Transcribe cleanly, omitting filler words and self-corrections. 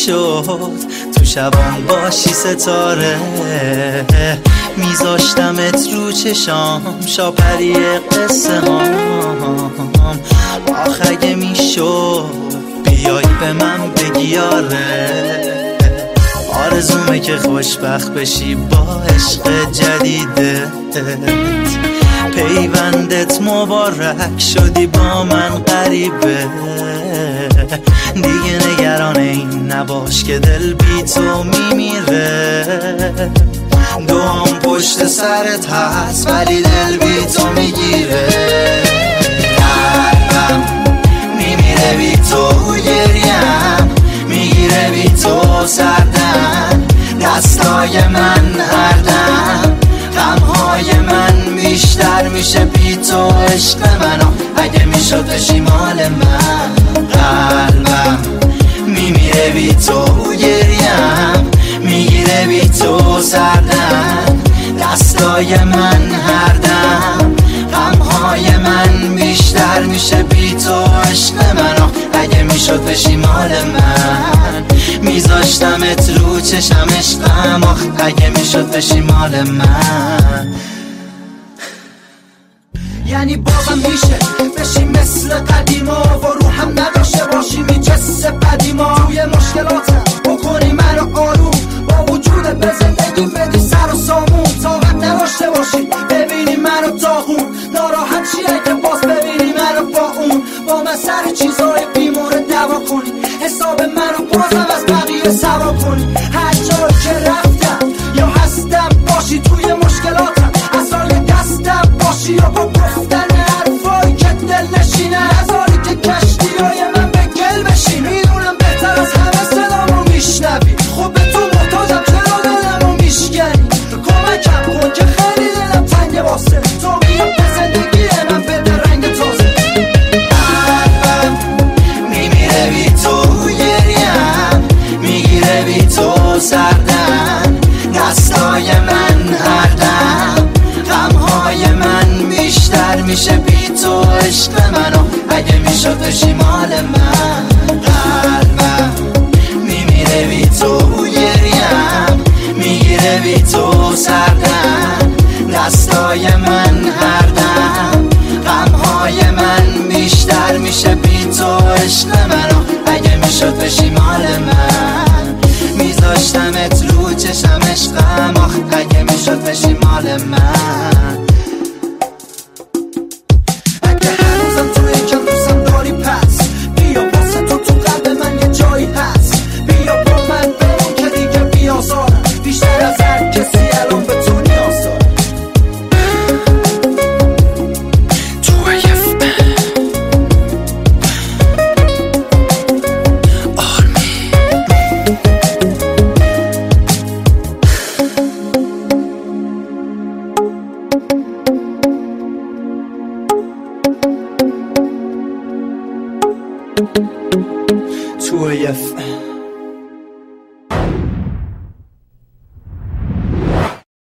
میشد تو شبام باشی ستاره، میذاشتمت رو چشام شاپری قصه هام. آخ اگه میشد بیای به من بگی آره، آرزومه که خوشبخت بشی با عشق جدیدت، پیوندت مبارک شدی با من غریبه، دیگه نگران این نباش که دل بی تو میمیره، دوام پشت سرت هست ولی دل بی تو میگیره، قلبم میمیره بی تو، گریم میگیره بی تو سردم، دستای من هردم، غمهای من بیشتر میشه بی تو، عشق منو اگه میشد بشی مال من، قلبم میمیره بی تو، گریم میگیره بی تو سردم، دستای من هردم، غمهای من بیشتر میشه بی تو، عشق منو اگه میشد بشی مال من، میذاشتمت رو چشم عشقم، آخ اگه میشد بشی مال من. یعنی بازم میشه بشی مثل قدیما و رو هم نداشته باشی میجسه قدیما، توی مشکلاتم بکنی منو آروم، با وجودت به زندگی بدی سر و سامون، طاقت نداشته باشی ببینی منو داغون، ناراحت چیه که باز ببینی منو با اون، با من سر چیزای بیمورد دوا کنی، حساب منو بازم از بقیه سوا کنی، هر جایی که رفتم یا هستم باشی توی مشکلاتم، اصلا دستم باشی یا با گفتن حرفایی که دل نشینه، نذاری که کشتیای من به گل بشی، میدونم بهتر از همه صدامو میشنوی، خب به تو محتاجم چرا دلمو میشکنی، کمکم کن که خیلی دلم تنگه واسه تو، بیا به زندگی من بده رنگ تازه، قلبم میمیره بی تو، گریم میگیره بی تو سردم، دستای من هردم، غمهای من بیشتر میشه بی تو، عشق منو اگه میشد بشی مال من، قلبم میمیره بی تو، گریم میگیره بی تو سردم، دستای من هردم، غمهای من بیشتر میشه بی تو، عشق منو اگه میشد بشی مال من، میذاشتمت رو چشم عشقم، آخ اگه میشد بشی مال من. اگه هنوزم توی کم دوستم داری پس بیا واسه تو قلب من یه جایی هست، بیا با من بمون که دیگه بیازارم، بیشتر از هر کسی الان به تو نیاز دارم. تو